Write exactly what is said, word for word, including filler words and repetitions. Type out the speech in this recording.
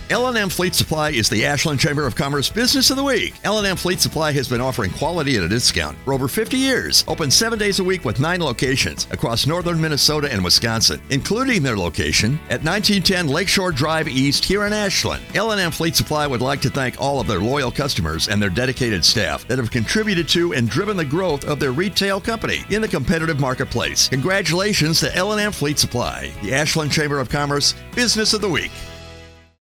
L and M Fleet Supply is the Ashland Chamber of Commerce Business of the Week. L and M Fleet Supply has been offering quality at a discount for over fifty years. Open seven days a week with nine locations across northern Minnesota and Wisconsin, including their location at nineteen ten Lakeshore Drive East here in Ashland. L and M Fleet Supply would like to thank all of their loyal customers and their dedicated staff that have contributed to and driven the growth of their retail company in the competitive marketplace. Congratulations to L and M Fleet Supply, the Ashland Chamber of Commerce Business of the Week.